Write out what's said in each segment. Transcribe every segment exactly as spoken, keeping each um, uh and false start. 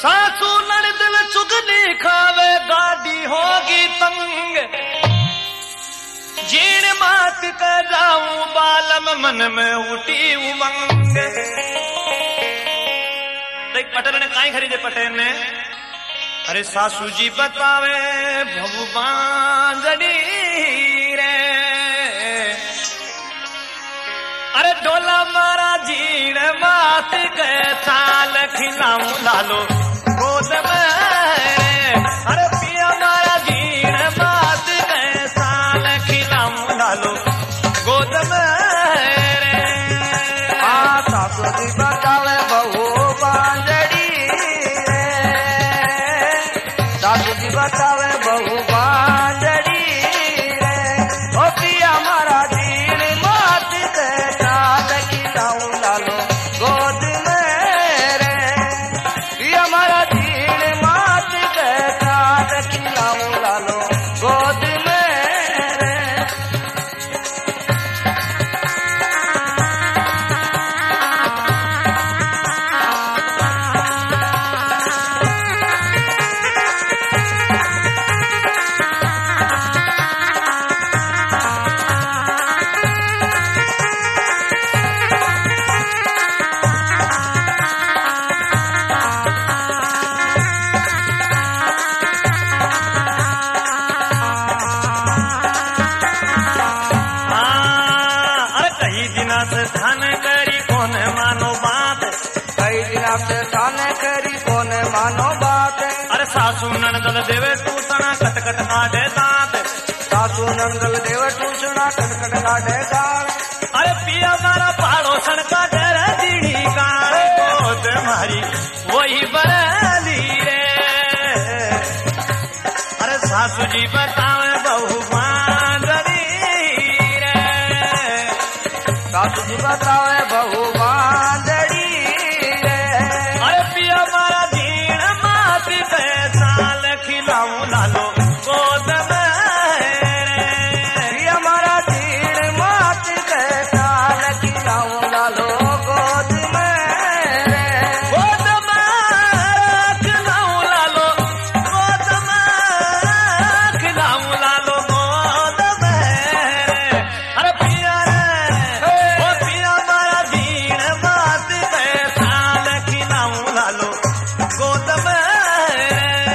सासू ननद में चुगली खावे गाड़ी होगी तंग जीण मात कर जाऊं बालम मन में उठी उमंग। देख पटेल ने काई खरीदे पटेल ने अरे सासू जी बतावे भगवान जड़ी रे अरे डोला मारा जीण मात के चाल खिलाऊं लालो गोद में अरे पिया मारा जीण मात के चाल खिलाऊं लालो गोद में रे। आ सासू जी बतावे बहु बांजड़ी रे सासू जी बतावे बहु बांजड़ी रे ओ पिया मारा जीण मात के चाल खिलाऊं लालो गोद में रे पिया मारा जीण मात के चाल खिलाऊं लालो गोद में रे। थाने करी कौन मानो बात कई दिना से थाने करी कौन मानो बात अरे सासू ननदल देवे टूटना कट कट काटे दांत सासू नंदल देव टूटना कट कट काटे दांत अरे पिया मारा पड़ोसन का डर दीड़ी का गोद मारी वही बरली रे अरे सासू जी बतावे बहु बांधरी रे सासू जी बतावे बहु बांधड़ी रे अरे पिया मारा जीण मात पे चाल खिलाऊं लालो गोद में रे पिया मारा जीण मात के चाल खिलाऊं लालो गोद में रे गोद में खिलाऊं लालो गोद में खिलाऊं लालो गोद में रे अरे पिया रे ओ पिया मारा जीण मात पे चाल खिलाऊं लालो गोद में रे।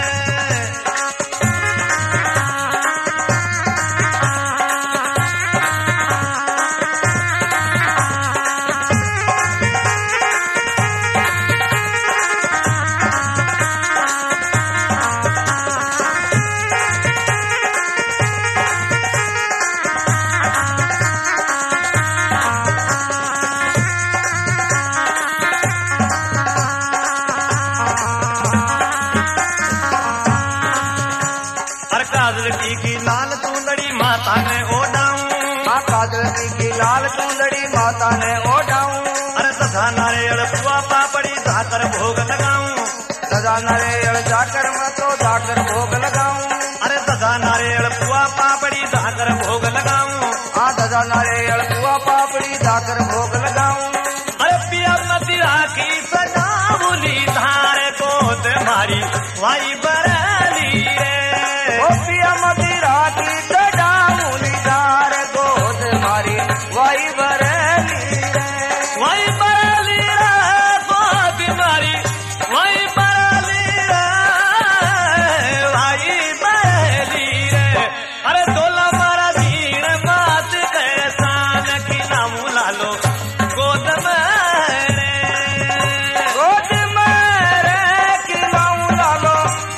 अरे काजल की लाल चूंदड़ी माता ने ओढ़ाऊं माँ काजल की लाल चूंदड़ी माता ने ओढ़ाऊं अरे तथा नारियल पुआ पापड़ी जाकर भोग लगाऊं सदा नारियल जाकर मैं तो जाकर भोग लगाऊं अरे तथा नारियल पुआ पापड़ी जाकर भोग लगाऊं हाँ सदा नारियल पुआ पापड़ी जाकर भोग लगाऊं अरे पिया मदिरा की सजा बुली धार गोद मारी वाई बरली रे ओ पिया मदिरा की सजा मुलीदार गोद मारी वाई बरली रे वाई बरली रे गोद मारी वाई बरली रे वाई बरली रे अरे डोला मारा जीण मात के सान खिलाऊं लालो गोद में रे गोद में रे खिलाऊं लालो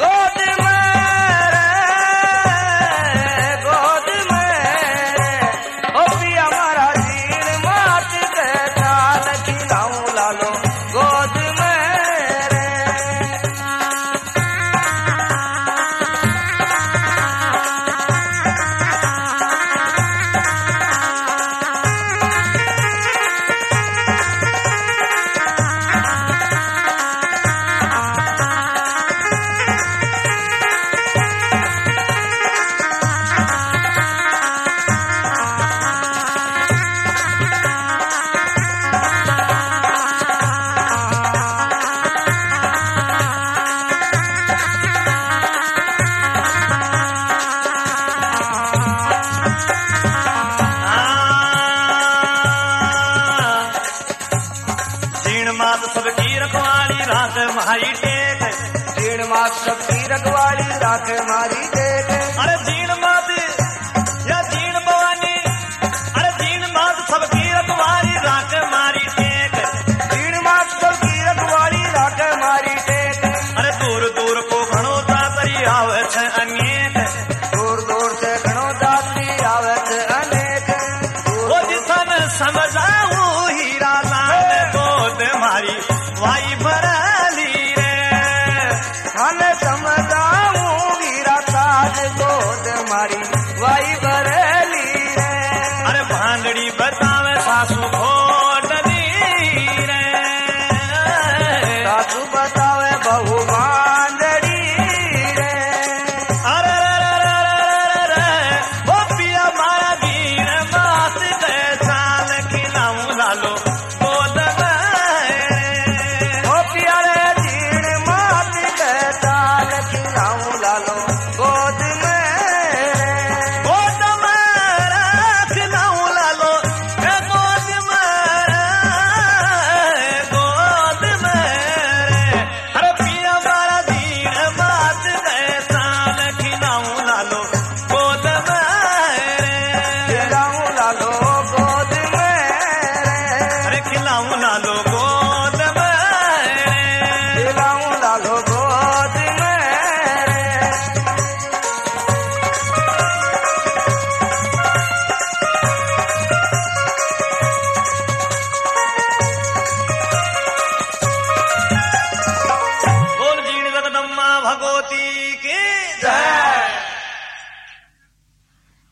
मात सबकी रखवाली राख मारी टेक दीन मात सबकी रखवाली राख मारी टेक अरे दीन मात या दीन भवानी अरे दीन मात सबकी रखवाली राख मारी टेक दीन मात सबकी रखवाली राख मारी टेक अरे दूर दूर को घणो तातरी आवे छे अनेक दूर दूर से घणो दाती आवे छे अनेक वो जिसन समझाऊ हीरा लाल गोद मारी वाई भरली रे हने समझाऊ हीरा ताज गोद मारी वाई भरली रे अरे भांडड़ी बतावे सासू को